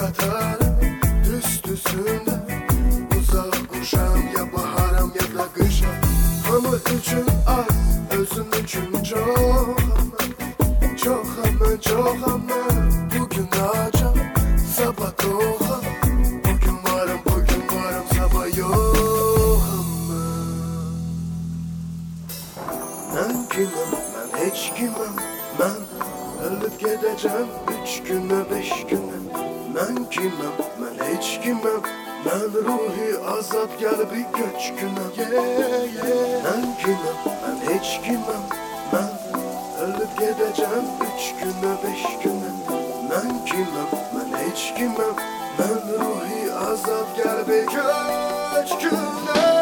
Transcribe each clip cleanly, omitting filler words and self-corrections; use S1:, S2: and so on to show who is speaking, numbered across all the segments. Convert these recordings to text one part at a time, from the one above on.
S1: qatarım üstündə. Uzaq quşam ya baharam ya da qışam. Hamı üçün az, özün üçün çoxam mən. Bugün acam, sabah doğam. Bugün varım, sabah yoxam mən. Mən kiməm, mən heç kiməm. Mən ölüb gedəcəm 3 günə, 5 günə. Mən kiməm, mən heç kiməm. Mən ruhi azad qəlbi köçkünəm. Mən kiməm, mən heç kiməm. Mən ölüb gedəcəm 3 günə, 5 günə. Mən kiməm, mən heç kiməm. Mən ruhi azad qəlbi köçkünəm.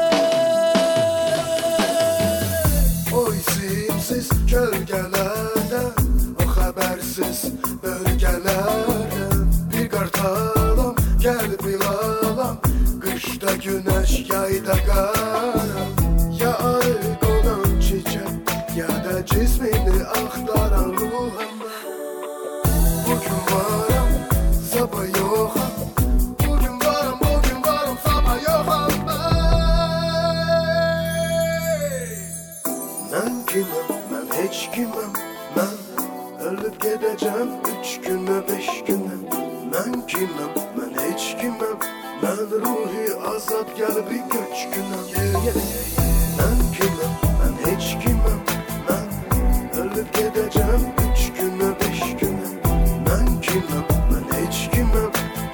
S1: O isimsiz kölgələrdən, o xəbərsiz bölgələrdən bir qartalam, qəlbi lalam. Qışda günəş, yayda qaram. Ya arı qonan çiçək, ya da cismini axtaran ruham mən. Bugün varım, sabah yoxam. Bugün varım, sabah yoxam mən kiməm, mən heç kiməm. Mən ölüb gedəcəm 3 günə, 5 günə. Mən kiməm, mən heç kiməm. Mən ruhi azad qəlbi köçkünəm. Mən kiməm, mən heç kiməm. Mən ölüb gedəcəm 3 günə, 5 günə. Mən kiməm, mən heç kiməm.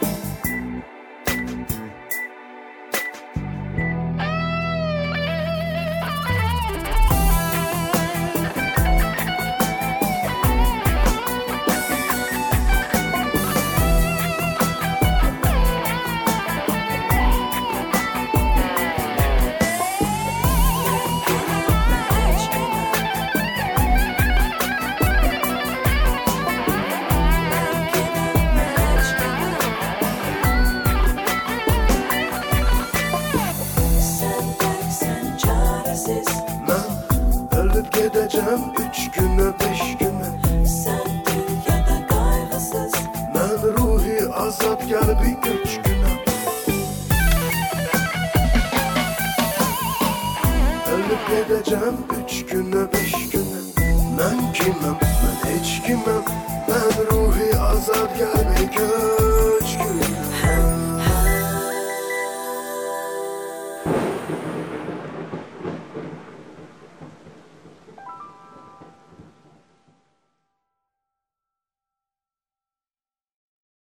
S1: Gedəcəm 3 günə, 5 günə.
S2: Sən dünyada qayğısız.
S1: Mən ruhi azad qəlbi köçkünəm. Ölüb gedəcəm 3 günə, 5 günə. Mən kiməm, mən heç kiməm. Mən ruhi azad qəlbi köçkünəm.